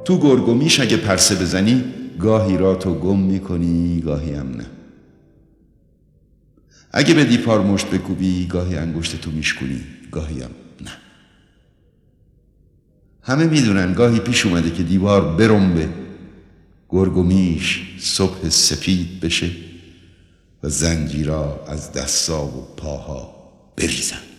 تو گرگ و میش اگه پرسه بزنی، گاهی را تو گم میکنی، گاهی هم نه. اگه به دیپار مشت بکوبی، گاهی انگشت تو میشکنی، گاهی هم نه. همه میدونن گاهی پیش اومده که دیوار برنبه، گرگ و میش صبح سفید بشه و زنجیرها از دستا و پاها بریزن.